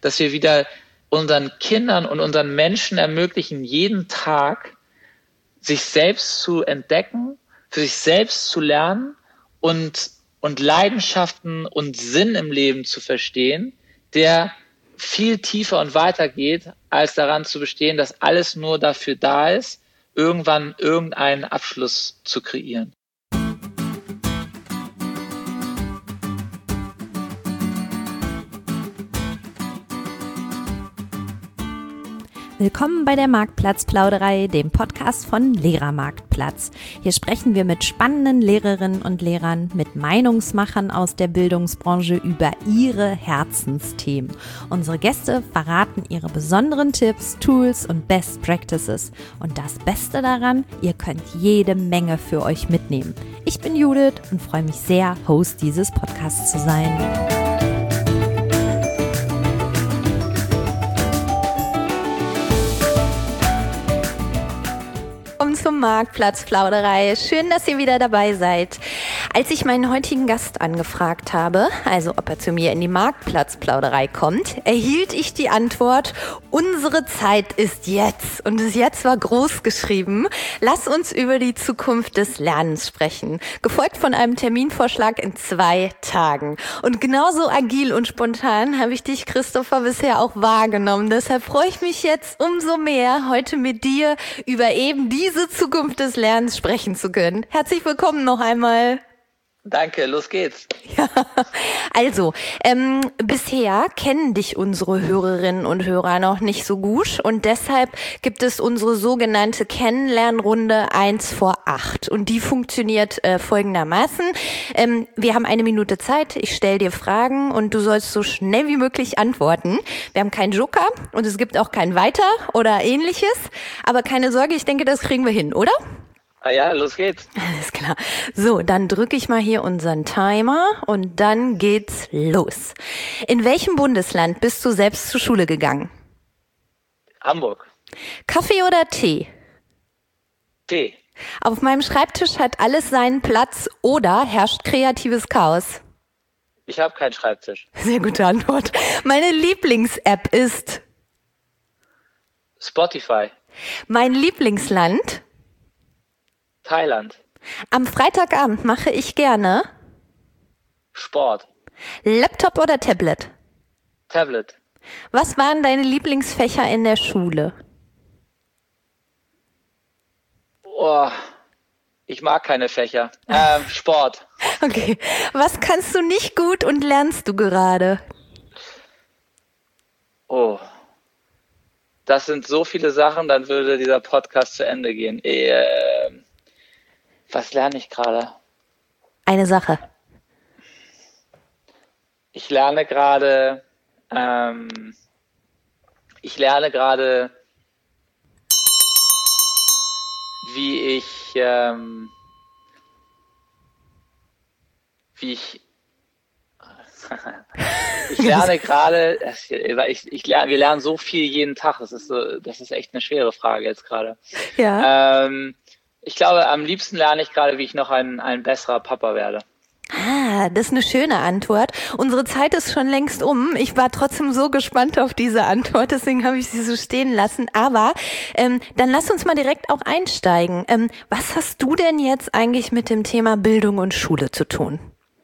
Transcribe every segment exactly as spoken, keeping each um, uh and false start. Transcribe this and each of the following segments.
dass wir wieder unseren Kindern und unseren Menschen ermöglichen, jeden Tag sich selbst zu entdecken, für sich selbst zu lernen und, und Leidenschaften und Sinn im Leben zu verstehen, der viel tiefer und weiter geht, als daran zu bestehen, dass alles nur dafür da ist, irgendwann irgendeinen Abschluss zu kreieren. Willkommen bei der Marktplatzplauderei, dem Podcast von Lehrermarktplatz. Hier sprechen wir mit spannenden Lehrerinnen und Lehrern, mit Meinungsmachern aus der Bildungsbranche über ihre Herzensthemen. Unsere Gäste verraten ihre besonderen Tipps, Tools und Best Practices. Und das Beste daran, ihr könnt jede Menge für euch mitnehmen. Ich bin Judith und freue mich sehr, Host dieses Podcasts zu sein. Zum Marktplatzplauderei. Schön, dass ihr wieder dabei seid. Als ich meinen heutigen Gast angefragt habe, also ob er zu mir in die Marktplatzplauderei kommt, erhielt ich die Antwort: Unsere Zeit ist jetzt. Und das Jetzt war groß geschrieben. Lass uns über die Zukunft des Lernens sprechen. Gefolgt von einem Terminvorschlag in zwei Tagen. Und genauso agil und spontan habe ich dich, Christopher, bisher auch wahrgenommen. Deshalb freue ich mich jetzt umso mehr, heute mit dir über eben diese Zukunft des Lernens sprechen zu können. Herzlich willkommen noch einmal. Danke, los geht's. Ja, also, ähm, bisher kennen dich unsere Hörerinnen und Hörer noch nicht so gut und deshalb gibt es unsere sogenannte Kennenlernrunde eins vor acht und die funktioniert äh, folgendermaßen. Ähm, wir haben eine Minute Zeit, ich stelle dir Fragen und du sollst so schnell wie möglich antworten. Wir haben keinen Joker und es gibt auch kein Weiter oder ähnliches, aber keine Sorge, ich denke, das kriegen wir hin, oder? Ah ja, los geht's. Alles klar. So, dann drücke ich mal hier unseren Timer und dann geht's los. In welchem Bundesland bist du selbst zur Schule gegangen? Hamburg. Kaffee oder Tee? Tee. Auf meinem Schreibtisch hat alles seinen Platz oder herrscht kreatives Chaos? Ich habe keinen Schreibtisch. Sehr gute Antwort. Meine Lieblings-App ist? Spotify. Mein Lieblingsland? Thailand. Am Freitagabend mache ich gerne? Sport. Laptop oder Tablet? Tablet. Was waren deine Lieblingsfächer in der Schule? Oh, ich mag keine Fächer. Ähm, Sport. Okay. Was kannst du nicht gut und lernst du gerade? Oh. Das sind so viele Sachen, dann würde dieser Podcast zu Ende gehen. Äh, was lerne ich gerade? Eine Sache. Ich lerne gerade, ähm, ich lerne gerade, wie ich, ähm, wie ich, ich lerne gerade, ich, ich lerne, wir lernen so viel jeden Tag. Das ist so, das ist echt eine schwere Frage jetzt gerade. Ja. Ähm, ich glaube, am liebsten lerne ich gerade, wie ich noch ein, ein besserer Papa werde. Ah, das ist eine schöne Antwort. Unsere Zeit ist schon längst um. Ich war trotzdem so gespannt auf diese Antwort, deswegen habe ich sie so stehen lassen. Aber ähm, dann lass uns mal direkt auch einsteigen. Ähm, was hast du denn jetzt eigentlich mit dem Thema Bildung und Schule zu tun?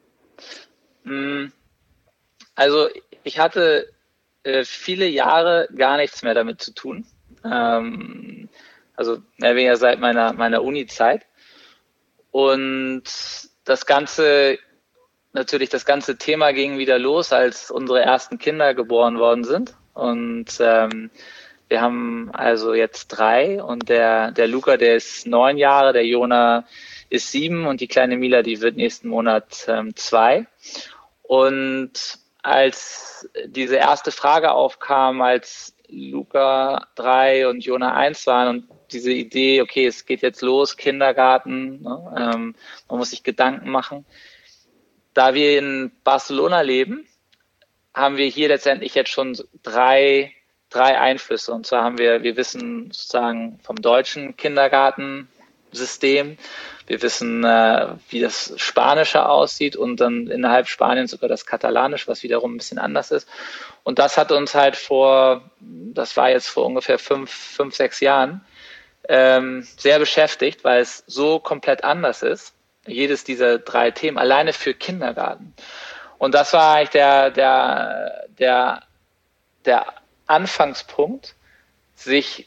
Also ich hatte äh, viele Jahre gar nichts mehr damit zu tun. Ähm, also mehr oder weniger seit meiner, meiner Uni-Zeit. Und das Ganze, natürlich das ganze Thema ging wieder los, als unsere ersten Kinder geboren worden sind. Und ähm, wir haben also jetzt drei und der, der Luca, der ist neun Jahre, der Jona ist sieben und die kleine Mila, die wird nächsten Monat ähm, zwei. Und als diese erste Frage aufkam, als Luca drei und Jona eins waren und diese Idee, okay, es geht jetzt los, Kindergarten, ne, ähm, man muss sich Gedanken machen. Da wir in Barcelona leben, haben wir hier letztendlich jetzt schon drei, drei Einflüsse. Und zwar haben wir, wir wissen sozusagen vom deutschen Kindergarten, System. Wir wissen, äh, wie das Spanische aussieht und dann innerhalb Spaniens sogar das Katalanische, was wiederum ein bisschen anders ist. Und das hat uns halt vor, das war jetzt vor ungefähr fünf, fünf, sechs Jahren, ähm, sehr beschäftigt, weil es so komplett anders ist. Jedes dieser drei Themen, alleine für Kindergarten. Und das war eigentlich der, der, der, der Anfangspunkt, sich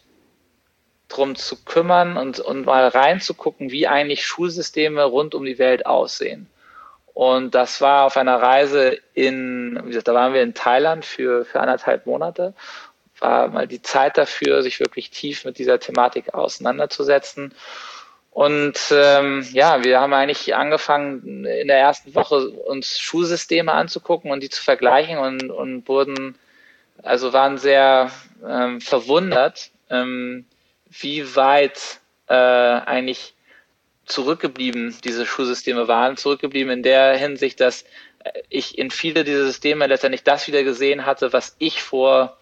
drum zu kümmern und, und mal reinzugucken, wie eigentlich Schulsysteme rund um die Welt aussehen. Und das war auf einer Reise in, wie gesagt, da waren wir in Thailand für, für anderthalb Monate. War mal die Zeit dafür, sich wirklich tief mit dieser Thematik auseinanderzusetzen. Und ähm, ja, wir haben eigentlich angefangen, in der ersten Woche uns Schulsysteme anzugucken und die zu vergleichen und, und wurden, also waren sehr ähm, verwundert, ähm, wie weit äh, eigentlich zurückgeblieben diese Schulsysteme waren, zurückgeblieben in der Hinsicht, dass ich in viele dieser Systeme letztendlich das wieder gesehen hatte, was ich vor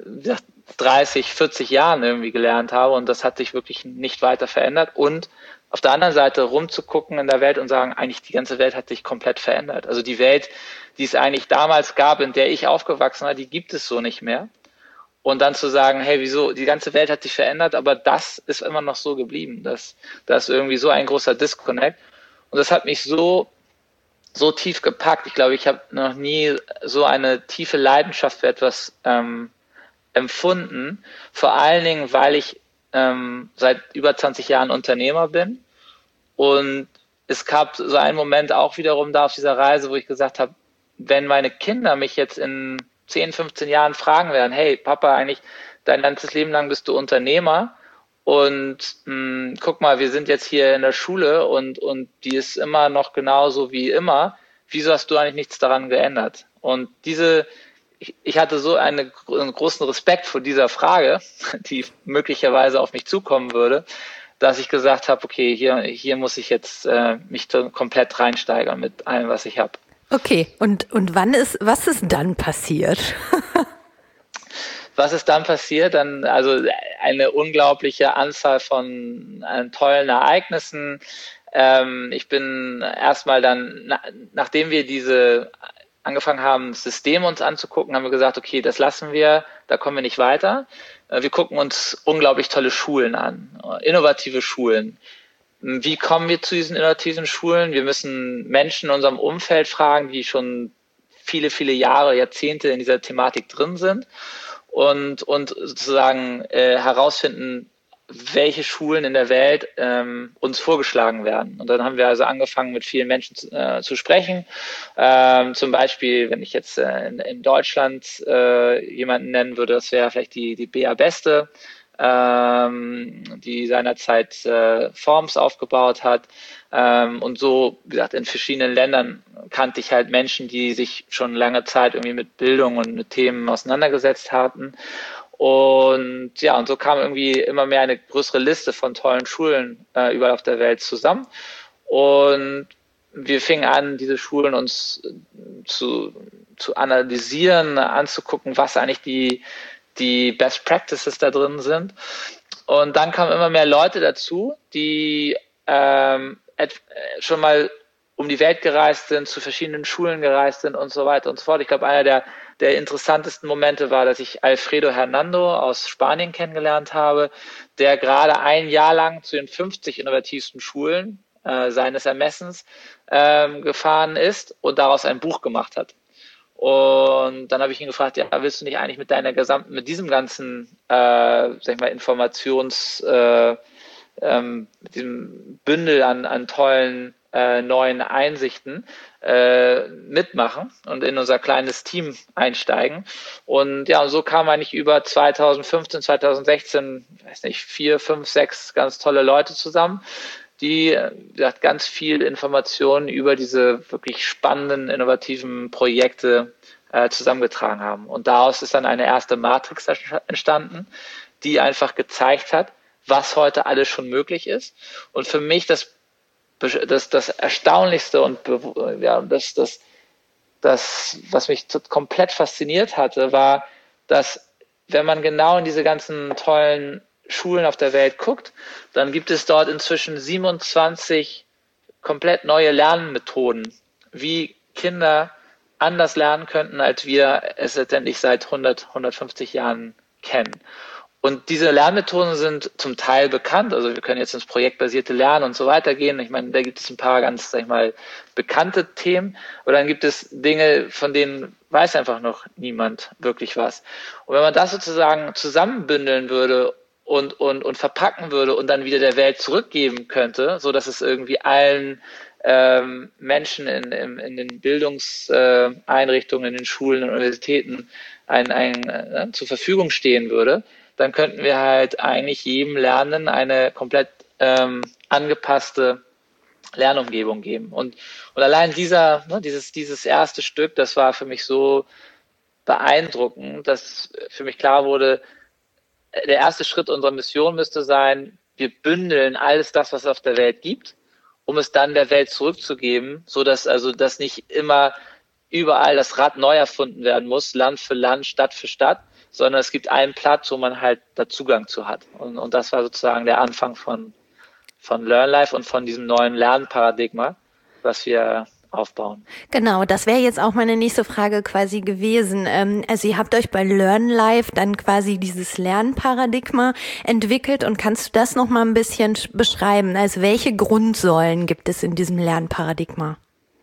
dreißig, vierzig Jahren irgendwie gelernt habe, und das hat sich wirklich nicht weiter verändert. Und auf der anderen Seite rumzugucken in der Welt und sagen, eigentlich die ganze Welt hat sich komplett verändert. Also die Welt, die es eigentlich damals gab, in der ich aufgewachsen war, die gibt es so nicht mehr. Und dann zu sagen, hey, wieso, die ganze Welt hat sich verändert, aber das ist immer noch so geblieben. Das, das ist irgendwie so ein großer Disconnect. Und das hat mich so, so tief gepackt. Ich glaube, ich habe noch nie so eine tiefe Leidenschaft für etwas ähm, empfunden. Vor allen Dingen, weil ich ähm, seit über zwanzig Jahren Unternehmer bin. Und es gab so einen Moment auch wiederum da auf dieser Reise, wo ich gesagt habe, wenn meine Kinder mich jetzt in zehn, fünfzehn Jahren fragen werden, hey Papa, eigentlich dein ganzes Leben lang bist du Unternehmer und mh, guck mal, wir sind jetzt hier in der Schule und, und die ist immer noch genauso wie immer, wieso hast du eigentlich nichts daran geändert? Und diese, ich, ich hatte so eine, einen großen Respekt vor dieser Frage, die möglicherweise auf mich zukommen würde, dass ich gesagt habe, okay, hier, hier muss ich jetzt äh, mich komplett reinsteigern mit allem, was ich habe. Okay, und, und wann ist, was ist dann passiert? Was ist dann passiert? Dann, also eine unglaubliche Anzahl von äh, tollen Ereignissen. Ähm, ich bin erstmal dann, na, nachdem wir diese angefangen haben, Systeme uns anzugucken, haben wir gesagt, okay, das lassen wir, da kommen wir nicht weiter. Äh, wir gucken uns unglaublich tolle Schulen an, innovative Schulen. Wie kommen wir zu diesen innovativen Schulen? Wir müssen Menschen in unserem Umfeld fragen, die schon viele, viele Jahre, Jahrzehnte in dieser Thematik drin sind und, und sozusagen äh, herausfinden, welche Schulen in der Welt ähm, uns vorgeschlagen werden. Und dann haben wir also angefangen, mit vielen Menschen zu, äh, zu sprechen. Ähm, zum Beispiel, wenn ich jetzt äh, in, in Deutschland äh, jemanden nennen würde, das wäre vielleicht die, die Bea Beste, die seinerzeit äh, Forms aufgebaut hat. Ähm, und so, wie gesagt, in verschiedenen Ländern kannte ich halt Menschen, die sich schon lange Zeit irgendwie mit Bildung und mit Themen auseinandergesetzt hatten. Und ja, und so kam irgendwie immer mehr eine größere Liste von tollen Schulen äh, überall auf der Welt zusammen. Und wir fingen an, diese Schulen uns zu, zu analysieren, anzugucken, was eigentlich die die Best Practices da drin sind. Und dann kamen immer mehr Leute dazu, die ähm, schon mal um die Welt gereist sind, zu verschiedenen Schulen gereist sind und so weiter und so fort. Ich glaube, einer der, der interessantesten Momente war, dass ich Alfredo Hernando aus Spanien kennengelernt habe, der gerade ein Jahr lang zu den fünfzig innovativsten Schulen äh, seines Ermessens ähm, gefahren ist und daraus ein Buch gemacht hat. Und dann habe ich ihn gefragt, ja, willst du nicht eigentlich mit deiner gesamten, mit diesem ganzen, äh, sag ich mal, Informations, äh, ähm, mit diesem Bündel an, an tollen äh, neuen Einsichten äh, mitmachen und in unser kleines Team einsteigen? Und ja, und so kamen eigentlich über zwanzig fünfzehn, zwanzig sechzehn, weiß nicht, vier, fünf, sechs ganz tolle Leute zusammen, die ja, ganz viel Informationen über diese wirklich spannenden, innovativen Projekte äh, zusammengetragen haben. Und daraus ist dann eine erste Matrix entstanden, die einfach gezeigt hat, was heute alles schon möglich ist. Und für mich das, das, das Erstaunlichste und ja, das, das, das, was mich komplett fasziniert hatte, war, dass wenn man genau in diese ganzen tollen Schulen auf der Welt guckt, dann gibt es dort inzwischen siebenundzwanzig komplett neue Lernmethoden, wie Kinder anders lernen könnten, als wir es letztendlich seit hundert, hundertfünfzig Jahren kennen. Und diese Lernmethoden sind zum Teil bekannt, also wir können jetzt ins projektbasierte Lernen und so weiter gehen. Ich meine, da gibt es ein paar ganz, sag ich mal, bekannte Themen, aber dann gibt es Dinge, von denen weiß einfach noch niemand wirklich was. Und wenn man das sozusagen zusammenbündeln würde und, und, und verpacken würde und dann wieder der Welt zurückgeben könnte, so dass es irgendwie allen ähm, Menschen in, in, in den Bildungseinrichtungen, in den Schulen und Universitäten ein, ein, äh, zur Verfügung stehen würde, dann könnten wir halt eigentlich jedem Lernenden eine komplett ähm, angepasste Lernumgebung geben. Und, und allein dieser, ne, dieses, dieses erste Stück, das war für mich so beeindruckend, dass für mich klar wurde, der erste Schritt unserer Mission müsste sein, wir bündeln alles das, was es auf der Welt gibt, um es dann der Welt zurückzugeben, so dass also das nicht immer überall das Rad neu erfunden werden muss, Land für Land, Stadt für Stadt, sondern es gibt einen Platz, wo man halt da Zugang zu hat. Und, und das war sozusagen der Anfang von, von LearnLife und von diesem neuen Lernparadigma, was wir aufbauen. Genau, das wäre jetzt auch meine nächste Frage quasi gewesen. Ähm, also ihr habt euch bei LearnLife dann quasi dieses Lernparadigma entwickelt und kannst du das nochmal ein bisschen beschreiben? Also welche Grundsäulen gibt es in diesem Lernparadigma?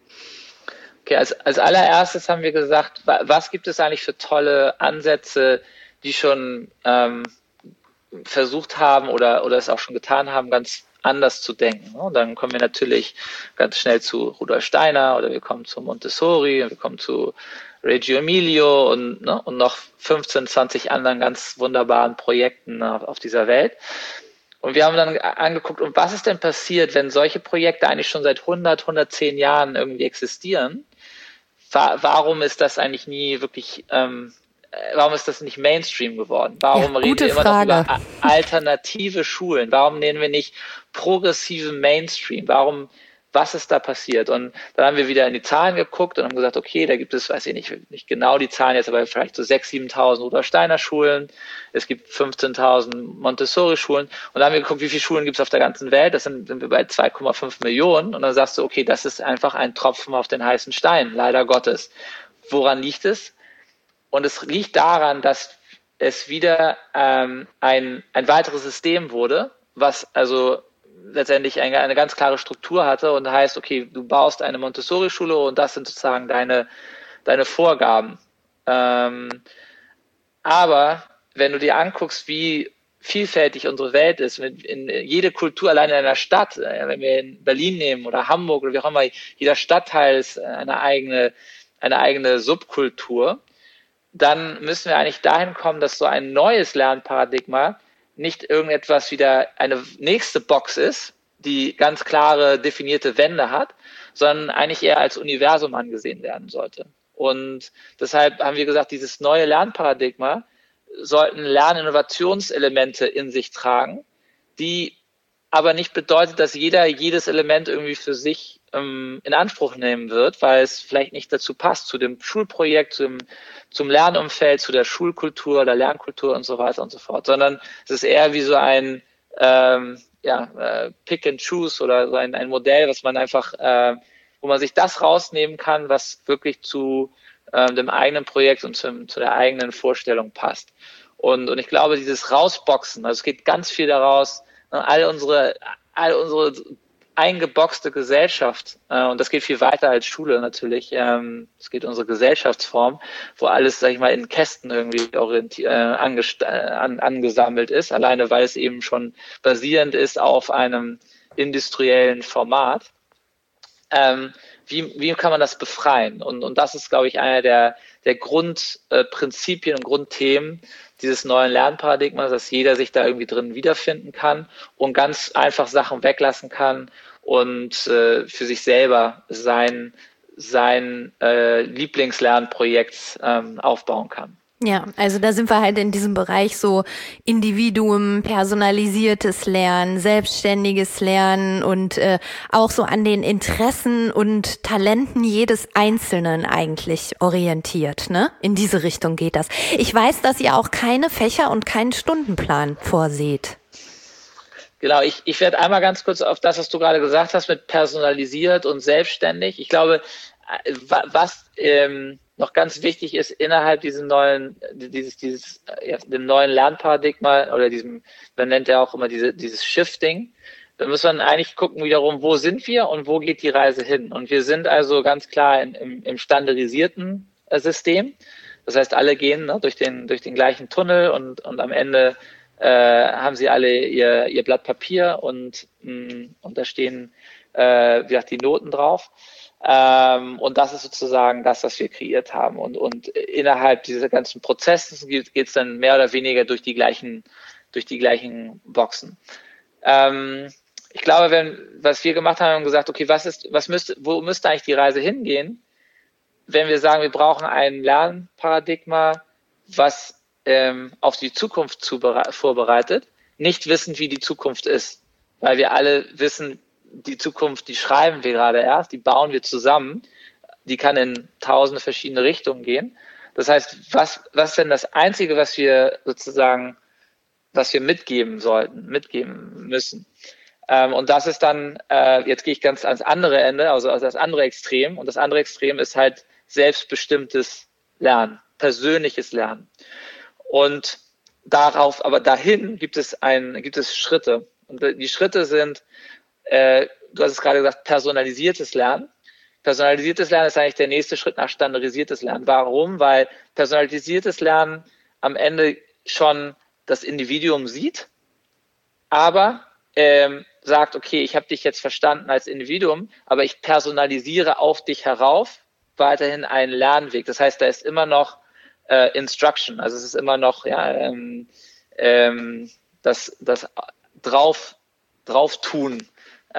Okay, als, als allererstes haben wir gesagt, was gibt es eigentlich für tolle Ansätze, die schon ähm, versucht haben oder, oder es auch schon getan haben, ganz anders zu denken. Und dann kommen wir natürlich ganz schnell zu Rudolf Steiner oder wir kommen zu Montessori, wir kommen zu Reggio Emilio und, ne, und noch fünfzehn, zwanzig anderen ganz wunderbaren Projekten auf, auf dieser Welt. Und wir haben dann angeguckt, und was ist denn passiert, wenn solche Projekte eigentlich schon seit hundert, hundertzehn Jahren irgendwie existieren? Warum ist das eigentlich nie wirklich, ähm, warum ist das nicht Mainstream geworden? Warum ja, reden wir immer Frage. noch über alternative Schulen? Warum nennen wir nicht progressive Mainstream? Warum, was ist da passiert? Und dann haben wir wieder in die Zahlen geguckt und haben gesagt, okay, da gibt es, weiß ich nicht, nicht genau die Zahlen jetzt, aber vielleicht so sechstausend, siebentausend Rudolf Steiner Schulen. Es gibt fünfzehntausend Montessori-Schulen. Und dann haben wir geguckt, wie viele Schulen gibt es auf der ganzen Welt? Das sind, sind wir bei zwei Komma fünf Millionen. Und dann sagst du, okay, das ist einfach ein Tropfen auf den heißen Stein, leider Gottes. Woran liegt es? Und es liegt daran, dass es wieder ähm, ein, ein weiteres System wurde, was also letztendlich eine, eine ganz klare Struktur hatte und heißt, okay, du baust eine Montessori-Schule und das sind sozusagen deine, deine Vorgaben. Ähm, aber wenn du dir anguckst, wie vielfältig unsere Welt ist, in, in jede Kultur allein in einer Stadt, wenn wir in Berlin nehmen oder Hamburg oder wie auch immer, jeder Stadtteil ist eine eigene, eine eigene Subkultur, dann müssen wir eigentlich dahin kommen, dass so ein neues Lernparadigma nicht irgendetwas wieder eine nächste Box ist, die ganz klare definierte Wände hat, sondern eigentlich eher als Universum angesehen werden sollte. Und deshalb haben wir gesagt, dieses neue Lernparadigma sollten Lerninnovationselemente in sich tragen, die aber nicht bedeutet, dass jeder jedes Element irgendwie für sich ähm, in Anspruch nehmen wird, weil es vielleicht nicht dazu passt, zu dem Schulprojekt, zum, zum Lernumfeld, zu der Schulkultur, der Lernkultur und so weiter und so fort, sondern es ist eher wie so ein ähm, ja, äh, Pick and Choose oder so ein, ein Modell, was man einfach, äh, wo man sich das rausnehmen kann, was wirklich zu äh, dem eigenen Projekt und zum, zu der eigenen Vorstellung passt. Und, und ich glaube, dieses Rausboxen, also es geht ganz viel daraus, all unsere, all unsere eingeboxte Gesellschaft, äh, und das geht viel weiter als Schule natürlich, ähm, es geht unsere Gesellschaftsform, wo alles, sag ich mal, in Kästen irgendwie orienti- äh, angest- äh, an, angesammelt ist, alleine weil es eben schon basierend ist auf einem industriellen Format. Ähm, wie, wie kann man das befreien? Und, und das ist, glaube ich, einer der, der Grundprinzipien äh, und Grundthemen dieses neuen Lernparadigmas, dass jeder sich da irgendwie drin wiederfinden kann und ganz einfach Sachen weglassen kann und äh, für sich selber sein, sein äh, Lieblingslernprojekt ähm, aufbauen kann. Ja, also da sind wir halt in diesem Bereich so Individuum, personalisiertes Lernen, selbstständiges Lernen und äh, auch so an den Interessen und Talenten jedes Einzelnen eigentlich orientiert, ne? In diese Richtung geht das. Ich weiß, dass ihr auch keine Fächer und keinen Stundenplan vorseht. Genau, ich, ich werde einmal ganz kurz auf das, was du gerade gesagt hast, mit personalisiert und selbstständig. Ich glaube, was ähm, noch ganz wichtig ist innerhalb diesem neuen, dieses, dieses, ja, dem neuen Lernparadigma oder diesem, man nennt ja auch immer diese, dieses Shifting, da muss man eigentlich gucken wiederum, wo sind wir und wo geht die Reise hin? Und wir sind also ganz klar in, im, im standardisierten äh, System. Das heißt, alle gehen ne, durch den, durch den gleichen Tunnel und, und am Ende äh, haben sie alle ihr, ihr Blatt Papier und, mh, und da stehen, äh, wie gesagt, die Noten drauf. Ähm, und das ist sozusagen das, was wir kreiert haben. Und, und innerhalb dieser ganzen Prozesse geht es dann mehr oder weniger durch die gleichen, durch die gleichen Boxen. Ähm, ich glaube, wenn, was wir gemacht haben, haben gesagt, okay, was ist, was müsste, wo müsste eigentlich die Reise hingehen, wenn wir sagen, wir brauchen ein Lernparadigma, was ähm, auf die Zukunft zubere- vorbereitet, nicht wissend, wie die Zukunft ist, weil wir alle wissen, die Zukunft, die schreiben wir gerade erst, die bauen wir zusammen, die kann in tausende verschiedene Richtungen gehen. Das heißt, was, was ist denn das Einzige, was wir sozusagen, was wir mitgeben sollten, mitgeben müssen? Ähm, und das ist dann, äh, jetzt gehe ich ganz ans andere Ende, also, also das andere Extrem. Und das andere Extrem ist halt selbstbestimmtes Lernen, persönliches Lernen. Und darauf, aber dahin gibt es ein, gibt es Schritte. Und die Schritte sind, Äh, du hast es gerade gesagt, personalisiertes Lernen. Personalisiertes Lernen ist eigentlich der nächste Schritt nach standardisiertes Lernen. Warum? Weil personalisiertes Lernen am Ende schon das Individuum sieht, aber ähm, sagt, okay, ich habe dich jetzt verstanden als Individuum, aber ich personalisiere auf dich herauf weiterhin einen Lernweg. Das heißt, da ist immer noch äh, Instruction, also es ist immer noch ja, ähm, ähm, das, das drauf, drauf tun.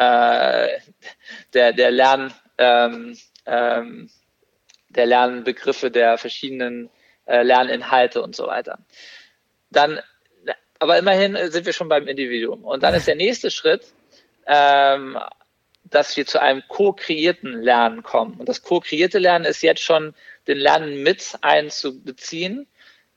Äh, der, der, Lern, ähm, ähm, der Lernbegriffe der verschiedenen äh, Lerninhalte und so weiter. Dann, aber immerhin sind wir schon beim Individuum. Und dann ist der nächste Schritt, ähm, dass wir zu einem ko-kreierten Lernen kommen. Und das ko-kreierte Lernen ist jetzt schon, den Lernen mit einzubeziehen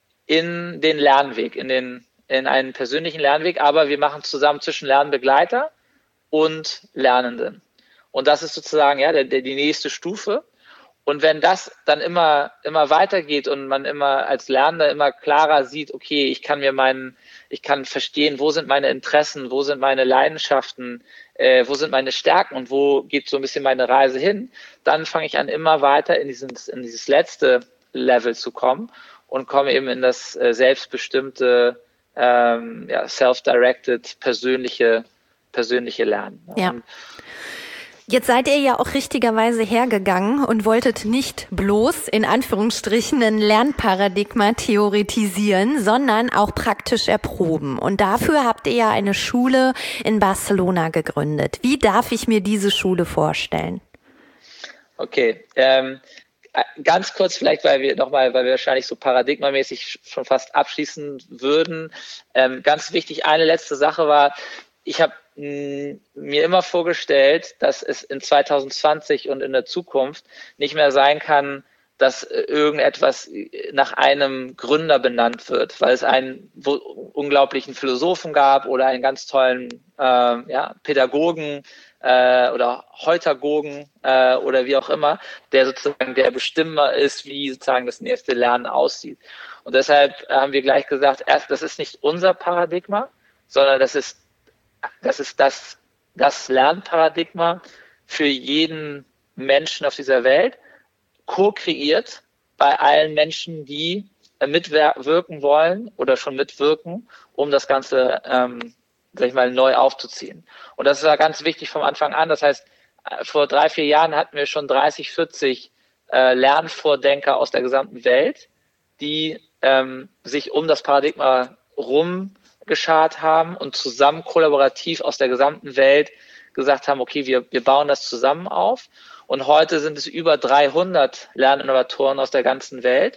in den Lernweg, in, den, in einen persönlichen Lernweg. Aber wir machen zusammen zwischen Lernbegleiter und Lernenden. Und das ist sozusagen ja der, der, die nächste Stufe. Und wenn das dann immer immer weitergeht und man immer als Lernender immer klarer sieht, okay, ich kann mir meinen, ich kann verstehen, wo sind meine Interessen, wo sind meine Leidenschaften, äh, wo sind meine Stärken und wo geht so ein bisschen meine Reise hin, dann fange ich an, immer weiter in dieses, in dieses letzte Level zu kommen und komme eben in das äh, selbstbestimmte, ähm, ja, self-directed, persönliche persönliche Lernen. Ja. Und jetzt seid ihr ja auch richtigerweise hergegangen und wolltet nicht bloß in Anführungsstrichen ein Lernparadigma theoretisieren, sondern auch praktisch erproben. Und dafür habt ihr ja eine Schule in Barcelona gegründet. Wie darf ich mir diese Schule vorstellen? Okay, ähm, ganz kurz vielleicht, weil wir nochmal, weil wir wahrscheinlich so paradigmamäßig schon fast abschließen würden. Ähm, ganz wichtig, eine letzte Sache war, ich habe mir immer vorgestellt, dass es in zwanzig zwanzig und in der Zukunft nicht mehr sein kann, dass irgendetwas nach einem Gründer benannt wird, weil es einen unglaublichen Philosophen gab oder einen ganz tollen äh, ja, Pädagogen äh, oder Heutagogen äh, oder wie auch immer, der sozusagen der Bestimmer ist, wie sozusagen das nächste Lernen aussieht. Und deshalb haben wir gleich gesagt, erst, das ist nicht unser Paradigma, sondern das ist Das ist das, das Lernparadigma für jeden Menschen auf dieser Welt, ko-kreiert bei allen Menschen, die mitwirken wollen oder schon mitwirken, um das Ganze, ähm, sag ich mal, neu aufzuziehen. Und das war ganz wichtig vom Anfang an. Das heißt, vor drei, vier Jahren hatten wir schon dreißig, vierzig äh, Lernvordenker aus der gesamten Welt, die ähm, sich um das Paradigma rum geschart haben und zusammen kollaborativ aus der gesamten Welt gesagt haben, okay, wir, wir bauen das zusammen auf. Und heute sind es über dreihundert Lerninnovatoren aus der ganzen Welt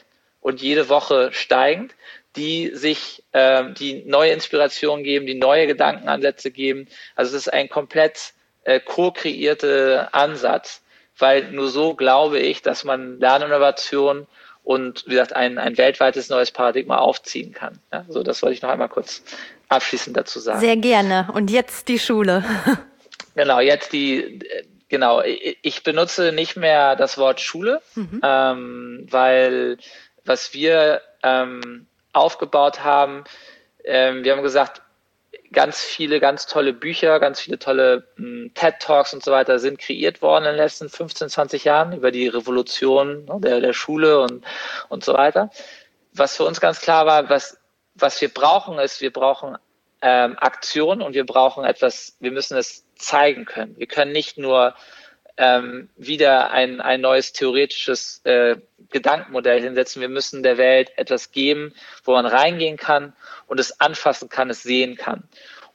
und jede Woche steigend, die sich, äh, die neue Inspiration geben, die neue Gedankenansätze geben. Also es ist ein komplett äh, co-kreierter Ansatz, weil nur so glaube ich, dass man Lerninnovation und, wie gesagt, ein, ein weltweites neues Paradigma aufziehen kann. Ja, so, das wollte ich noch einmal kurz abschließend dazu sagen. Sehr gerne. Und jetzt die Schule. Genau, jetzt die, genau, ich benutze nicht mehr das Wort Schule, mhm. ähm, weil was wir ähm, aufgebaut haben, ähm, wir haben gesagt, ganz viele, ganz tolle Bücher, ganz viele tolle m, TED-Talks und so weiter sind kreiert worden in den letzten fünfzehn, zwanzig Jahren über die Revolution ne, der, der Schule und, und so weiter. Was für uns ganz klar war, was, was wir brauchen ist, wir brauchen ähm, Aktion und wir brauchen etwas, wir müssen es zeigen können. Wir können nicht nur ähm, wieder ein, ein neues theoretisches äh, Gedankenmodell hinsetzen. Wir müssen der Welt etwas geben, wo man reingehen kann und es anfassen kann, es sehen kann.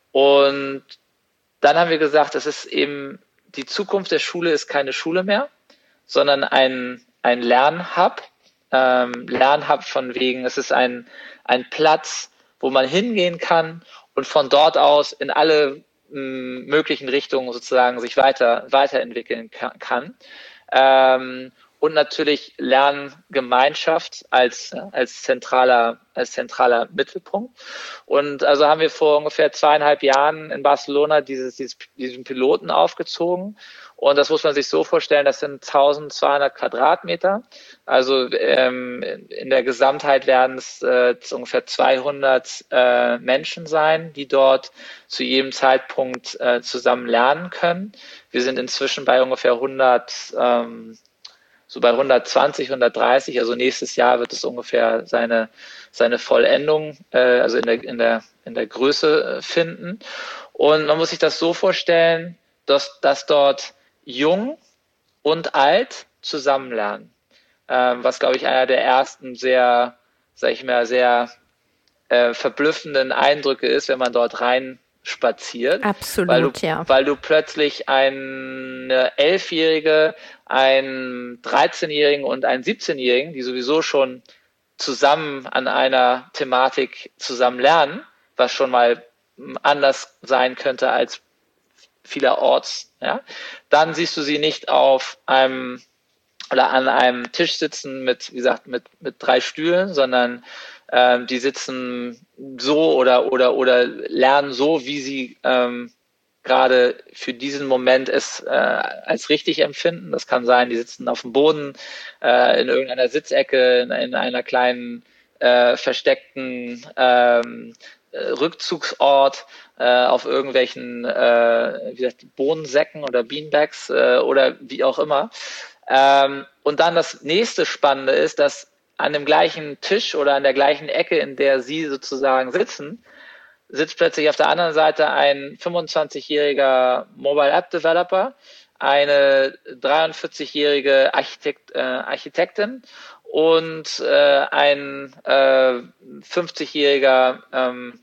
Und dann haben wir gesagt, es ist eben, die Zukunft der Schule ist keine Schule mehr, sondern ein, ein Lernhub. Ähm, Lernhub von wegen, es ist ein, ein Platz, wo man hingehen kann und von dort aus in alle m, möglichen Richtungen sozusagen sich weiter weiterentwickeln kann. Ähm, und natürlich Lerngemeinschaft als als zentraler als zentraler Mittelpunkt. Und also haben wir vor ungefähr zweieinhalb Jahren in Barcelona dieses, dieses diesen Piloten aufgezogen. Und das muss man sich so vorstellen, das sind eintausendzweihundert Quadratmeter. Also ähm, in der Gesamtheit werden es äh, ungefähr zweihundert äh, Menschen sein, die dort zu jedem Zeitpunkt äh, zusammen lernen können. Wir sind inzwischen bei ungefähr hundert, ähm, so bei hundertzwanzig, hundertdreißig. Also nächstes Jahr wird es ungefähr seine seine Vollendung, äh, also in der in der in der Größe äh, finden. Und man muss sich das so vorstellen, dass dass dort jung und alt zusammen lernen, ähm, was, glaube ich, einer der ersten sehr, sag ich mal, sehr äh, verblüffenden Eindrücke ist, wenn man dort rein spaziert. Absolut, weil du, ja. Weil du plötzlich eine Elfjährige, einen dreizehnjährigen und einen siebzehnjährigen, die sowieso schon zusammen an einer Thematik zusammen lernen, was schon mal anders sein könnte als vielerorts, ja, dann siehst du sie nicht auf einem oder an einem Tisch sitzen mit, wie gesagt, mit mit drei Stühlen, sondern ähm, die sitzen so oder oder oder lernen so, wie sie ähm, gerade für diesen Moment es äh, als richtig empfinden. Das kann sein, die sitzen auf dem Boden, äh, in irgendeiner Sitzecke, in, in einer kleinen äh, versteckten ähm, Rückzugsort äh, auf irgendwelchen äh, wie gesagt, Bohnensäcken oder Beanbags äh, oder wie auch immer. Ähm, und dann das nächste Spannende ist, dass an dem gleichen Tisch oder an der gleichen Ecke, in der sie sozusagen sitzen, sitzt plötzlich auf der anderen Seite ein fünfundzwanzigjähriger Mobile App Developer, eine dreiundvierzigjährige Architekt, äh, Architektin und äh, ein äh, fünfzigjähriger ähm,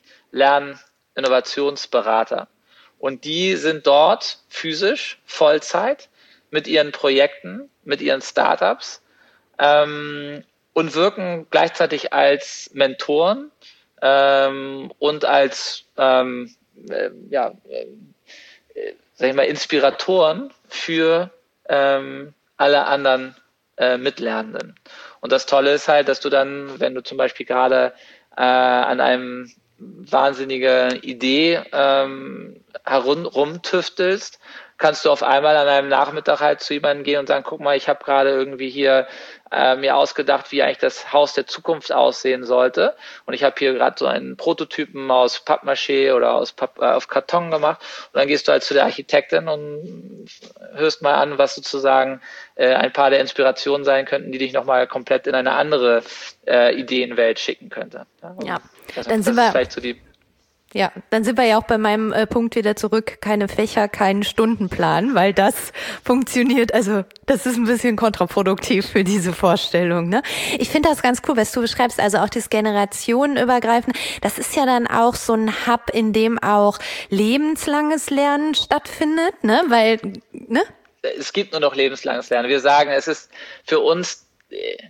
Lerninnovationsberater. Und die sind dort physisch Vollzeit mit ihren Projekten, mit ihren Startups ähm, und wirken gleichzeitig als Mentoren ähm, und als ähm, äh, ja, äh, sag ich mal, Inspiratoren für ähm, alle anderen äh, Mitlernenden. Und das Tolle ist halt, dass du dann, wenn du zum Beispiel gerade äh, an einem wahnsinnige Idee ähm, herumtüftelst, kannst du auf einmal an einem Nachmittag halt zu jemandem gehen und sagen, guck mal, ich habe gerade irgendwie hier äh, mir ausgedacht, wie eigentlich das Haus der Zukunft aussehen sollte. Und ich habe hier gerade so einen Prototypen aus Pappmaché oder aus Papp, äh, auf Karton gemacht. Und dann gehst du halt zu der Architektin und hörst mal an, was sozusagen äh, ein paar der Inspirationen sein könnten, die dich nochmal komplett in eine andere äh, Ideenwelt schicken könnte. Ja, ja. Das, dann das sind ist wir vielleicht so die Ja, dann sind wir ja auch bei meinem äh, Punkt wieder zurück. Keine Fächer, keinen Stundenplan, weil das funktioniert. Also das ist ein bisschen kontraproduktiv für diese Vorstellung. Ne? Ich finde das ganz cool, was du beschreibst. Also auch das Generationenübergreifende. Das ist ja dann auch so ein Hub, in dem auch lebenslanges Lernen stattfindet, ne? Weil, ne? Es gibt nur noch lebenslanges Lernen. Wir sagen, es ist für uns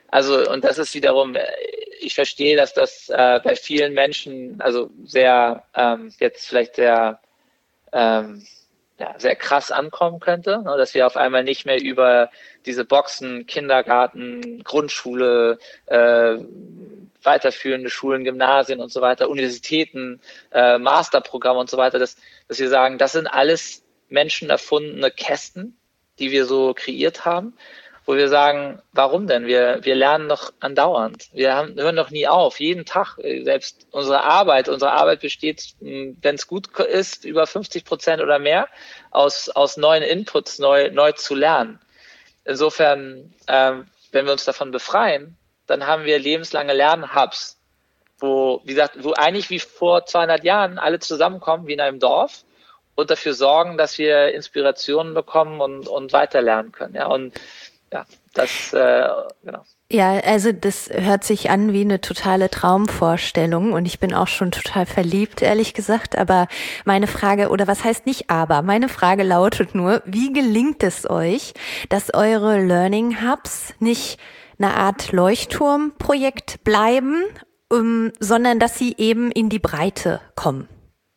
Also, und das ist wiederum, ich verstehe, dass das äh, bei vielen Menschen, also sehr, ähm, jetzt vielleicht sehr, ähm, ja, sehr krass ankommen könnte, ne, dass wir auf einmal nicht mehr über diese Boxen, Kindergarten, Grundschule, äh, weiterführende Schulen, Gymnasien und so weiter, Universitäten, äh, Masterprogramme und so weiter, dass, dass wir sagen, das sind alles menschenerfundene Kästen, die wir so kreiert haben, wo wir sagen, warum denn? Wir, wir lernen doch andauernd. Wir haben, hören doch nie auf, jeden Tag. Selbst unsere Arbeit, unsere Arbeit besteht, wenn es gut ist, über fünfzig Prozent oder mehr aus, aus neuen Inputs, neu, neu zu lernen. Insofern, ähm, wenn wir uns davon befreien, dann haben wir lebenslange Lernhubs, wo, wie gesagt, wo eigentlich wie vor zweihundert Jahren alle zusammenkommen, wie in einem Dorf, und dafür sorgen, dass wir Inspirationen bekommen und, und weiterlernen können. Ja, und ja, das, äh, genau. Ja, also das hört sich an wie eine totale Traumvorstellung und ich bin auch schon total verliebt, ehrlich gesagt. Aber meine Frage, oder was heißt nicht aber, meine Frage lautet nur, wie gelingt es euch, dass eure Learning Hubs nicht eine Art Leuchtturmprojekt bleiben, um, sondern dass sie eben in die Breite kommen?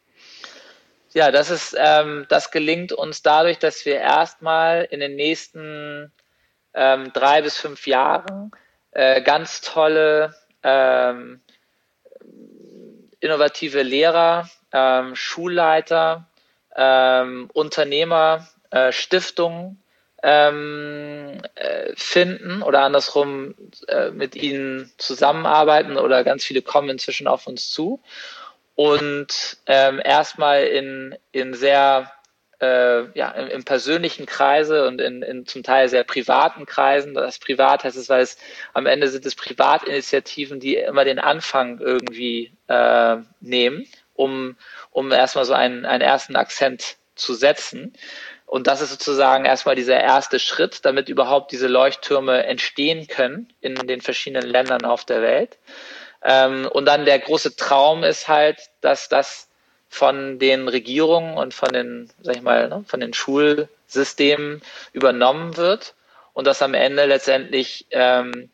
Ja, das ist, ähm, das gelingt uns dadurch, dass wir erstmal in den nächsten ähm, drei bis fünf Jahren äh, ganz tolle ähm, innovative Lehrer, ähm, Schulleiter, ähm, Unternehmer, äh, Stiftungen ähm, äh, finden oder andersrum äh, mit ihnen zusammenarbeiten oder ganz viele kommen inzwischen auf uns zu und ähm, erstmal in, in sehr äh, ja, im, im persönlichen Kreise und in, in zum Teil sehr privaten Kreisen. Das privat heißt es, weil es am Ende sind es Privatinitiativen, die immer den Anfang irgendwie äh, nehmen, um, um erstmal so einen, einen ersten Akzent zu setzen. Und das ist sozusagen erstmal dieser erste Schritt, damit überhaupt diese Leuchttürme entstehen können in den verschiedenen Ländern auf der Welt. Ähm, und dann der große Traum ist halt, dass das von den Regierungen und von den, sag ich mal, ne, von den Schulsystemen übernommen wird und dass am Ende letztendlich ähm,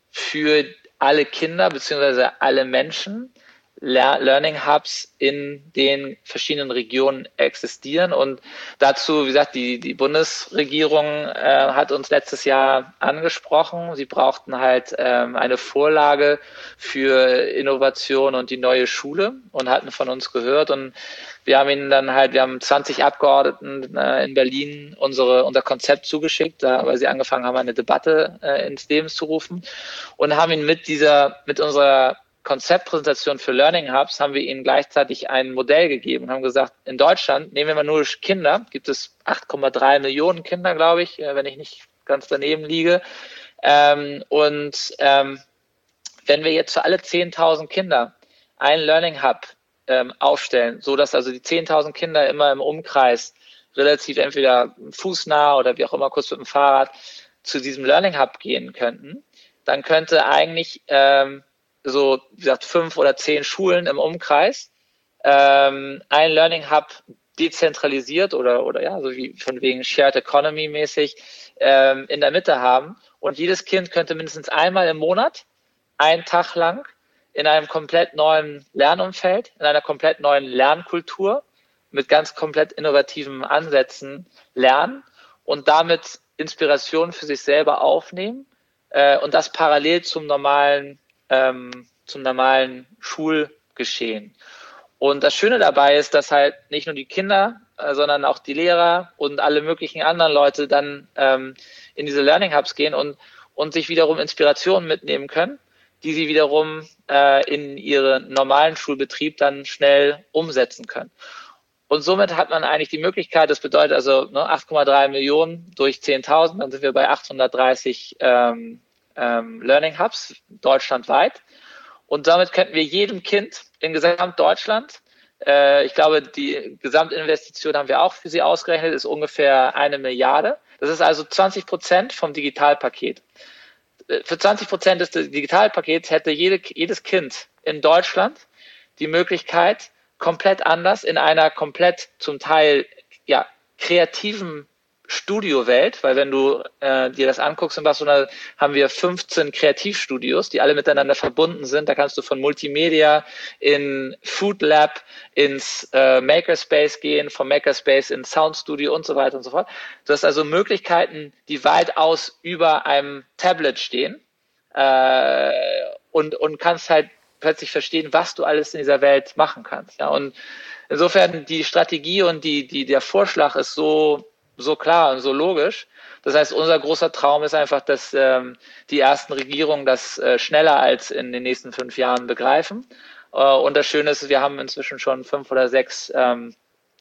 für alle Kinder beziehungsweise alle Menschen Learning Hubs in den verschiedenen Regionen existieren. Und dazu, wie gesagt, die, die Bundesregierung äh, hat uns letztes Jahr angesprochen. Sie brauchten halt ähm, eine Vorlage für Innovation und die neue Schule und hatten von uns gehört. Und wir haben ihnen dann halt, wir haben zwanzig Abgeordneten äh, in Berlin unsere, unser Konzept zugeschickt, da, weil sie angefangen haben, eine Debatte äh, ins Leben zu rufen und haben ihnen mit dieser, mit unserer Konzeptpräsentation für Learning Hubs haben wir ihnen gleichzeitig ein Modell gegeben und haben gesagt, in Deutschland, nehmen wir mal nur Kinder, gibt es acht Komma drei Millionen Kinder, glaube ich, wenn ich nicht ganz daneben liege. Ähm, und ähm, wenn wir jetzt für alle zehntausend Kinder einen Learning Hub ähm, aufstellen, so dass also die zehntausend Kinder immer im Umkreis relativ entweder fußnah oder wie auch immer kurz mit dem Fahrrad zu diesem Learning Hub gehen könnten, dann könnte eigentlich ähm, so, wie gesagt, fünf oder zehn Schulen im Umkreis, ähm, ein Learning Hub dezentralisiert oder, oder ja, so wie von wegen Shared Economy mäßig ähm, in der Mitte haben. Und jedes Kind könnte mindestens einmal im Monat, einen Tag lang, in einem komplett neuen Lernumfeld, in einer komplett neuen Lernkultur mit ganz komplett innovativen Ansätzen lernen und damit Inspiration für sich selber aufnehmen äh, und das parallel zum normalen Ähm, zum normalen Schulgeschehen. Und das Schöne dabei ist, dass halt nicht nur die Kinder, äh, sondern auch die Lehrer und alle möglichen anderen Leute dann ähm, in diese Learning Hubs gehen und, und sich wiederum Inspirationen mitnehmen können, die sie wiederum äh, in ihren normalen Schulbetrieb dann schnell umsetzen können. Und somit hat man eigentlich die Möglichkeit, das bedeutet also ne, acht Komma drei Millionen durch zehntausend, dann sind wir bei achthundertdreißig ähm, Ähm, Learning Hubs deutschlandweit und damit könnten wir jedem Kind in Gesamtdeutschland, äh, ich glaube, die Gesamtinvestition haben wir auch für sie ausgerechnet, ist ungefähr eine Milliarde. Das ist also zwanzig Prozent vom Digitalpaket. Für zwanzig Prozent des Digitalpakets hätte jede, jedes Kind in Deutschland die Möglichkeit, komplett anders in einer komplett zum Teil ja kreativen Studiowelt, weil wenn du äh, dir das anguckst in Barcelona, haben wir fünfzehn Kreativstudios, die alle miteinander verbunden sind. Da kannst du von Multimedia in Food Lab ins äh, Makerspace gehen, vom Makerspace ins Soundstudio und so weiter und so fort. Du hast also Möglichkeiten, die weitaus über einem Tablet stehen äh, und, und kannst halt plötzlich verstehen, was du alles in dieser Welt machen kannst. Ja, und insofern die Strategie und die, die, der Vorschlag ist so so klar und so logisch. Das heißt, unser großer Traum ist einfach, dass ähm, die ersten Regierungen das äh, schneller als in den nächsten fünf Jahren begreifen. Äh, und das Schöne ist, wir haben inzwischen schon fünf oder sechs ähm,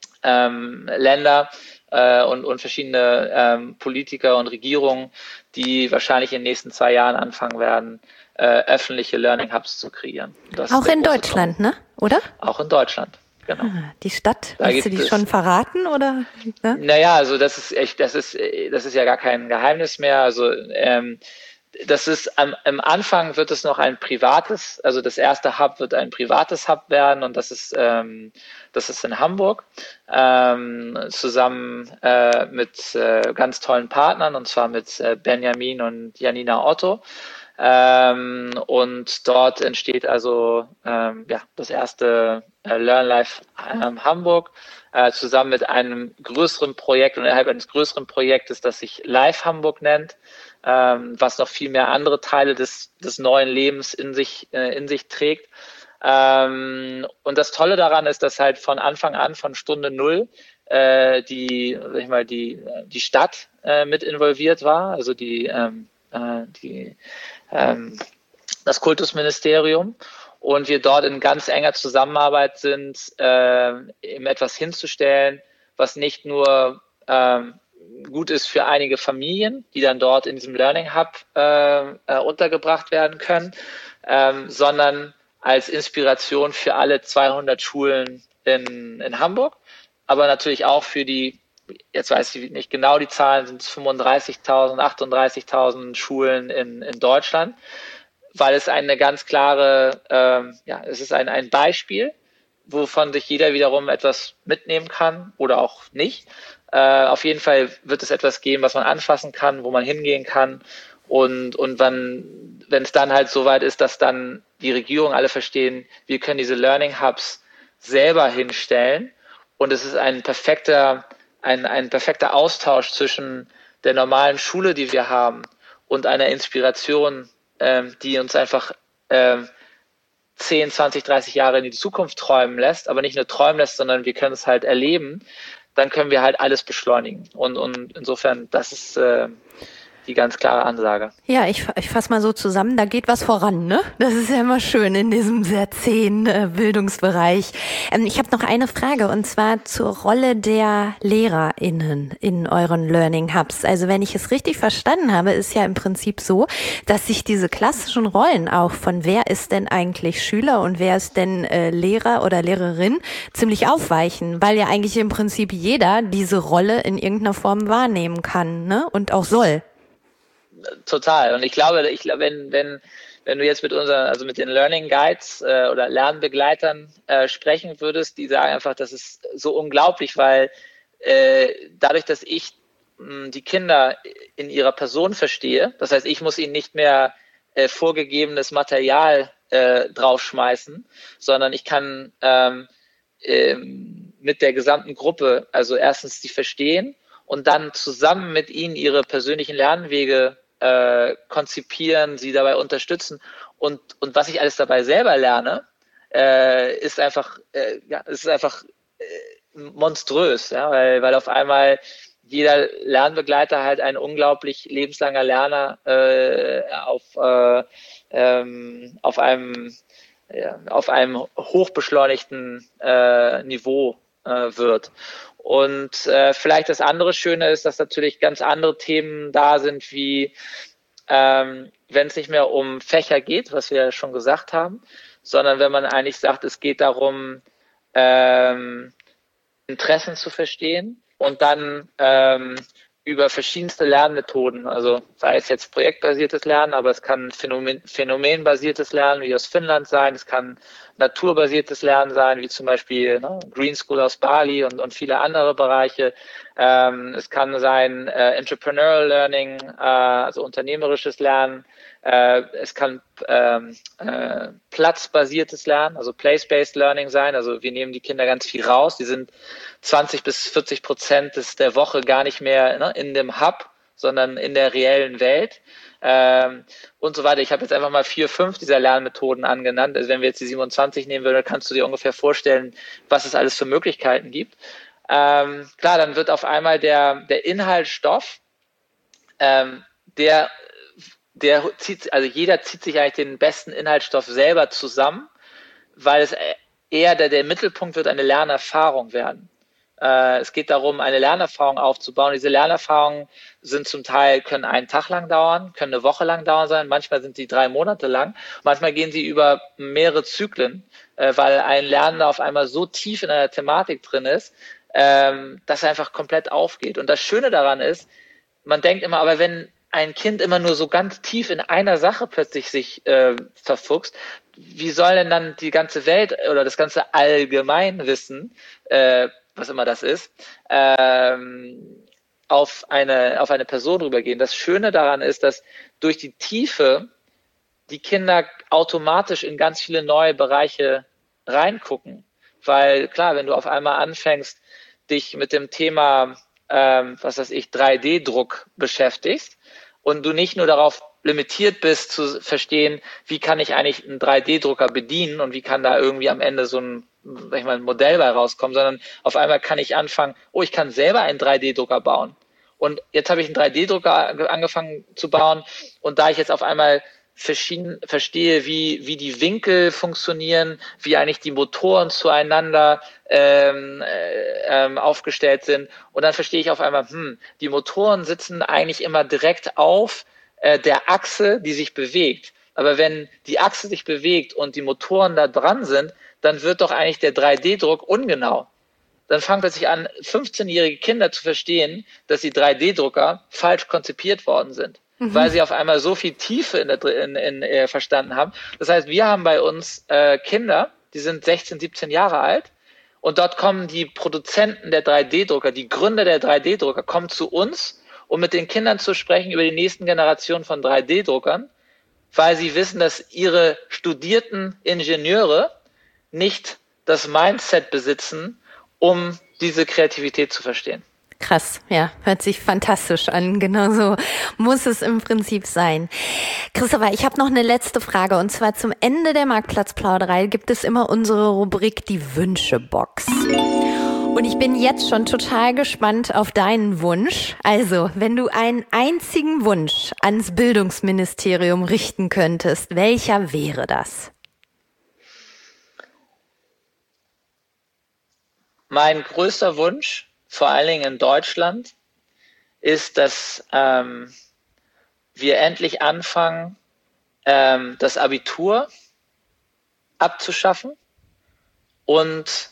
ähm, Länder äh, und, und verschiedene ähm, Politiker und Regierungen, die wahrscheinlich in den nächsten zwei Jahren anfangen werden, äh, öffentliche Learning Hubs zu kreieren. Das auch in Deutschland, Traum. Ne? Oder? Auch in Deutschland. Genau. Ah, die Stadt, willst du die es, schon verraten oder? Ne? Naja, also das ist echt, das ist, das ist ja gar kein Geheimnis mehr. Also ähm, das ist am, am Anfang wird es noch ein privates, also das erste Hub wird ein privates Hub werden und das ist ähm, das ist in Hamburg ähm, zusammen äh, mit äh, ganz tollen Partnern und zwar mit äh, Benjamin und Janina Otto. Ähm, und dort entsteht also ähm, ja, das erste äh, Learn Life ähm, Hamburg äh, zusammen mit einem größeren Projekt und innerhalb eines größeren Projektes, das sich Live Hamburg nennt, ähm, was noch viel mehr andere Teile des, des neuen Lebens in sich, äh, in sich trägt. Ähm, und das Tolle daran ist, dass halt von Anfang an, von Stunde Null, äh, die, sag ich mal, die, die Stadt äh, mit involviert war, also die, ähm, äh, die Ähm, das Kultusministerium und wir dort in ganz enger Zusammenarbeit sind, äh, eben etwas hinzustellen, was nicht nur ähm, gut ist für einige Familien, die dann dort in diesem Learning Hub äh, äh, untergebracht werden können, ähm, sondern als Inspiration für alle zweihundert Schulen in, in Hamburg, aber natürlich auch für die, jetzt weiß ich nicht genau die Zahlen, sind es fünfunddreißigtausend, achtunddreißigtausend Schulen in, in Deutschland, weil es eine ganz klare, ähm, ja, es ist ein, ein Beispiel, wovon sich jeder wiederum etwas mitnehmen kann oder auch nicht. Äh, auf jeden Fall wird es etwas geben, was man anfassen kann, wo man hingehen kann und, und wenn, wenn es dann halt so weit ist, dass dann die Regierung alle verstehen, wir können diese Learning Hubs selber hinstellen und es ist ein perfekter Ein, ein perfekter Austausch zwischen der normalen Schule, die wir haben, und einer Inspiration, ähm, die uns einfach ähm, zehn, zwanzig, dreißig Jahre in die Zukunft träumen lässt, aber nicht nur träumen lässt, sondern wir können es halt erleben, dann können wir halt alles beschleunigen. Und, und insofern, das ist äh, die ganz klare Ansage. Ja, ich, ich fasse mal so zusammen, da geht was voran, ne? Das ist ja immer schön in diesem sehr zähen äh, Bildungsbereich. Ähm, ich habe noch eine Frage und zwar zur Rolle der LehrerInnen in euren Learning Hubs. Also wenn ich es richtig verstanden habe, ist ja im Prinzip so, dass sich diese klassischen Rollen auch von wer ist denn eigentlich Schüler und wer ist denn äh, Lehrer oder Lehrerin ziemlich aufweichen, weil ja eigentlich im Prinzip jeder diese Rolle in irgendeiner Form wahrnehmen kann, ne? Und auch soll. Total. Und ich glaube, ich glaube, wenn, wenn, wenn du jetzt mit unseren, also mit den Learning Guides äh, oder Lernbegleitern äh, sprechen würdest, die sagen einfach, das ist so unglaublich, weil äh, dadurch, dass ich mh, die Kinder in ihrer Person verstehe, das heißt, ich muss ihnen nicht mehr äh, vorgegebenes Material äh, draufschmeißen, sondern ich kann ähm, ähm, mit der gesamten Gruppe, also erstens die verstehen und dann zusammen mit ihnen ihre persönlichen Lernwege Äh, konzipieren, sie dabei unterstützen und und was ich alles dabei selber lerne, äh, ist einfach äh, ja, ist einfach äh, monströs, ja, weil weil auf einmal jeder Lernbegleiter halt ein unglaublich lebenslanger Lerner äh, auf äh, ähm, auf einem ja, auf einem hochbeschleunigten äh, Niveau äh, wird. Und äh, vielleicht das andere Schöne ist, dass natürlich ganz andere Themen da sind, wie ähm, wenn es nicht mehr um Fächer geht, was wir ja schon gesagt haben, sondern wenn man eigentlich sagt, es geht darum, ähm, Interessen zu verstehen und dann ähm, über verschiedenste Lernmethoden, also sei es jetzt projektbasiertes Lernen, aber es kann Phänomen, phänomenbasiertes Lernen wie aus Finnland sein, es kann naturbasiertes Lernen sein, wie zum Beispiel ne, Green School aus Bali und, und viele andere Bereiche. Ähm, es kann sein äh, Entrepreneurial Learning, äh, also unternehmerisches Lernen. Äh, es kann ähm, äh, platzbasiertes Lernen, also Place-Based Learning sein. Also wir nehmen die Kinder ganz viel raus. Die sind zwanzig bis vierzig Prozent des, der Woche gar nicht mehr ne, in dem Hub, sondern in der reellen Welt. Ähm, und so weiter. Ich habe jetzt einfach mal vier, fünf dieser Lernmethoden angenannt. Also wenn wir jetzt die siebenundzwanzig nehmen würden, kannst du dir ungefähr vorstellen, was es alles für Möglichkeiten gibt. Ähm, klar, dann wird auf einmal der, der Inhaltsstoff, ähm, der, der zieht, also jeder zieht sich eigentlich den besten Inhaltsstoff selber zusammen, weil es eher der, der Mittelpunkt wird eine Lernerfahrung werden. Äh, es geht darum, eine Lernerfahrung aufzubauen. Diese Lernerfahrungen sind zum Teil, können einen Tag lang dauern, können eine Woche lang dauern sein, manchmal sind die drei Monate lang, manchmal gehen sie über mehrere Zyklen, äh, weil ein Lernender auf einmal so tief in einer Thematik drin ist, ähm, dass er einfach komplett aufgeht. Und das Schöne daran ist, man denkt immer, aber wenn ein Kind immer nur so ganz tief in einer Sache plötzlich sich äh, verfuchst, wie soll denn dann die ganze Welt oder das ganze Allgemeinwissen, äh, was immer das ist, ähm, auf eine, auf eine Person rübergehen. Das Schöne daran ist, dass durch die Tiefe die Kinder automatisch in ganz viele neue Bereiche reingucken. Weil klar, wenn du auf einmal anfängst, dich mit dem Thema, ähm, was weiß ich, drei D Druck beschäftigst und du nicht nur darauf limitiert bist zu verstehen, wie kann ich eigentlich einen drei D Drucker bedienen und wie kann da irgendwie am Ende so ein, sag ich mal, ein Modell bei rauskommen, sondern auf einmal kann ich anfangen, oh, ich kann selber einen drei D Drucker bauen. Und jetzt habe ich einen drei D Drucker angefangen zu bauen und da ich jetzt auf einmal verschieden, verstehe, wie, wie die Winkel funktionieren, wie eigentlich die Motoren zueinander ähm, ähm, aufgestellt sind. Und dann verstehe ich auf einmal, hm, die Motoren sitzen eigentlich immer direkt auf äh, der Achse, die sich bewegt. Aber wenn die Achse sich bewegt und die Motoren da dran sind, dann wird doch eigentlich der drei D Druck ungenau. Dann fangen plötzlich an, fünfzehnjährige Kinder zu verstehen, dass die drei D Drucker falsch konzipiert worden sind. Mhm. Weil sie auf einmal so viel Tiefe in der, in, in, äh, verstanden haben. Das heißt, wir haben bei uns äh, Kinder, die sind sechzehn, siebzehn Jahre alt und dort kommen die Produzenten der drei D Drucker, die Gründer der drei D Drucker, kommen zu uns, um mit den Kindern zu sprechen über die nächsten Generationen von drei D Druckern, weil sie wissen, dass ihre studierten Ingenieure nicht das Mindset besitzen, um diese Kreativität zu verstehen. Krass, ja, hört sich fantastisch an. Genauso muss es im Prinzip sein. Christopher, ich habe noch eine letzte Frage und zwar zum Ende der Marktplatzplauderei gibt es immer unsere Rubrik die Wünschebox. Und ich bin jetzt schon total gespannt auf deinen Wunsch. Also, wenn du einen einzigen Wunsch ans Bildungsministerium richten könntest, welcher wäre das? Mein größter Wunsch, vor allen Dingen in Deutschland, ist, dass ähm, wir endlich anfangen, ähm, das Abitur abzuschaffen und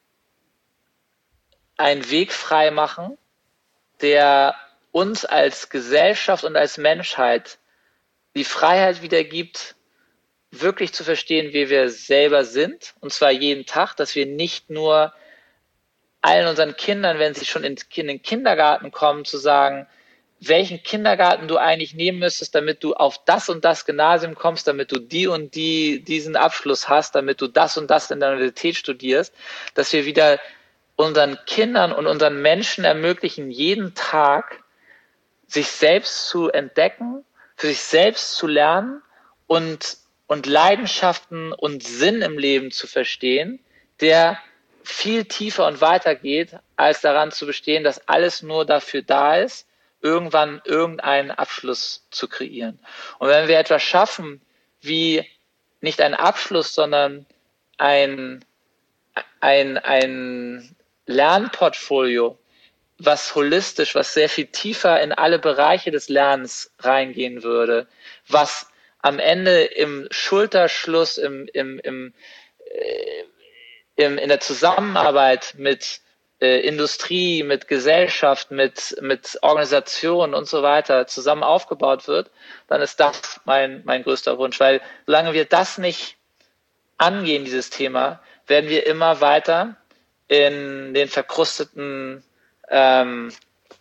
einen Weg frei machen, der uns als Gesellschaft und als Menschheit die Freiheit wieder gibt, wirklich zu verstehen, wie wir selber sind, und zwar jeden Tag, dass wir nicht nur allen unseren Kindern, wenn sie schon in den Kindergarten kommen, zu sagen, welchen Kindergarten du eigentlich nehmen müsstest, damit du auf das und das Gymnasium kommst, damit du die und die diesen Abschluss hast, damit du das und das in der Universität studierst, dass wir wieder unseren Kindern und unseren Menschen ermöglichen, jeden Tag sich selbst zu entdecken, für sich selbst zu lernen und, und Leidenschaften und Sinn im Leben zu verstehen, der viel tiefer und weiter geht, als daran zu bestehen, dass alles nur dafür da ist, irgendwann irgendeinen Abschluss zu kreieren. Und wenn wir etwas schaffen, wie nicht ein Abschluss, sondern ein, ein, ein Lernportfolio, was holistisch, was sehr viel tiefer in alle Bereiche des Lernens reingehen würde, was am Ende im Schulterschluss, im, im, im, äh, im, in der Zusammenarbeit mit äh, Industrie, mit Gesellschaft, mit, mit Organisationen und so weiter zusammen aufgebaut wird, dann ist das mein, mein größter Wunsch. Weil solange wir das nicht angehen, dieses Thema, werden wir immer weiter in den verkrusteten ähm,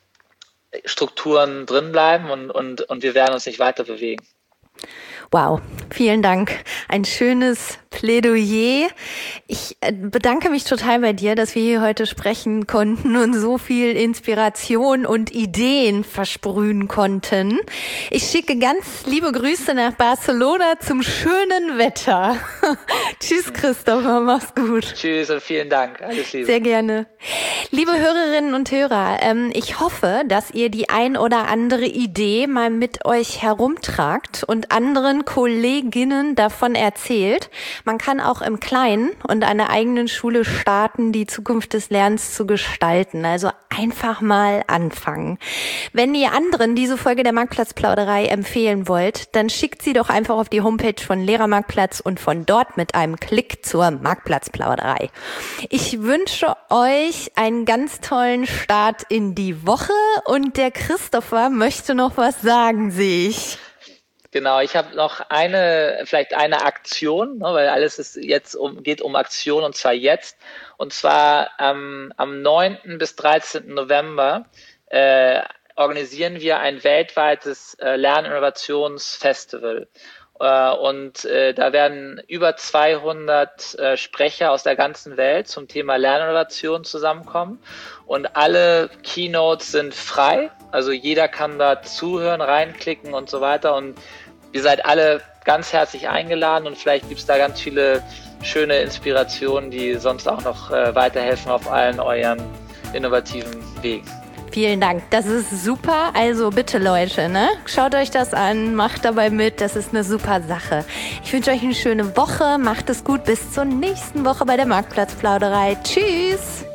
Strukturen drin bleiben und, und, und wir werden uns nicht weiter bewegen. Wow, vielen Dank. Ein schönes Plädoyer. Ich bedanke mich total bei dir, dass wir hier heute sprechen konnten und so viel Inspiration und Ideen versprühen konnten. Ich schicke ganz liebe Grüße nach Barcelona zum schönen Wetter. Tschüss, Christopher, mach's gut. Tschüss und vielen Dank. Alles Liebe. Sehr gerne. Liebe Hörerinnen und Hörer, ähm, ich hoffe, dass ihr die ein oder andere Idee mal mit euch herumtragt und anderen Kolleginnen davon erzählt. Man kann auch im Kleinen und an der eigenen Schule starten, die Zukunft des Lernens zu gestalten. Also einfach mal anfangen. Wenn ihr anderen diese Folge der Marktplatzplauderei empfehlen wollt, dann schickt sie doch einfach auf die Homepage von Lehrermarktplatz und von dort mit einem Klick zur Marktplatzplauderei. Ich wünsche euch einen ganz tollen Start in die Woche und der Christopher möchte noch was sagen, sehe ich. Genau, ich habe noch eine, vielleicht eine Aktion, ne, weil alles ist jetzt um, geht um Aktion und zwar jetzt. Und zwar ähm, am neunten bis dreizehnten November äh, organisieren wir ein weltweites äh, Lerninnovationsfestival. Äh, und äh, da werden über zweihundert äh, Sprecher aus der ganzen Welt zum Thema Lerninnovation zusammenkommen. Und alle Keynotes sind frei, also jeder kann da zuhören, reinklicken und so weiter. Und ihr seid alle ganz herzlich eingeladen und vielleicht gibt es da ganz viele schöne Inspirationen, die sonst auch noch äh, weiterhelfen auf allen euren innovativen Wegen. Vielen Dank, das ist super. Also bitte Leute, ne? Schaut euch das an, macht dabei mit, das ist eine super Sache. Ich wünsche euch eine schöne Woche, macht es gut, bis zur nächsten Woche bei der Marktplatzplauderei. Tschüss!